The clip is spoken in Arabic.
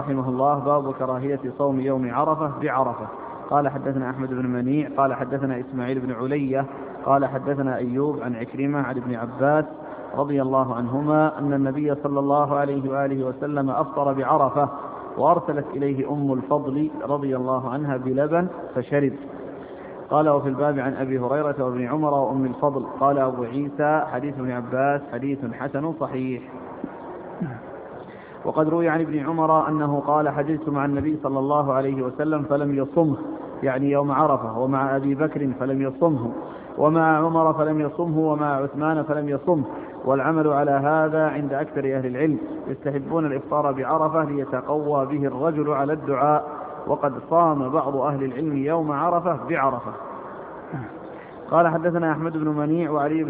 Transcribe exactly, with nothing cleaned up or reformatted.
رحمه الله: باب كراهية صوم يوم عرفة بعرفة. قال حدثنا أحمد بن منيع قال حدثنا إسماعيل بن علية قال حدثنا أيوب عن عكرمة عن ابن عباس رضي الله عنهما أن النبي صلى الله عليه وآله وسلم أفطر بعرفة، وأرسلت إليه أم الفضل رضي الله عنها بلبن فشرب. قال: وفي الباب عن أبي هريرة وابن عمر وأم الفضل. قال أبو عيسى: حديث ابن عباس حديث حسن صحيح. وقد روي عن ابن عمر أنه قال: حججت مع النبي صلى الله عليه وسلم فلم يصمه، يعني يوم عرفة، ومع أبي بكر فلم يصمه، ومع عمر فلم يصمه، ومع عثمان فلم يصمه. والعمل على هذا عند أكثر أهل العلم، يستحبون الإفطار بعرفة ليتقوى به الرجل على الدعاء. وقد صام بعض أهل العلم يوم عرفة بعرفة. قال حدثنا أحمد بن منيع وعلي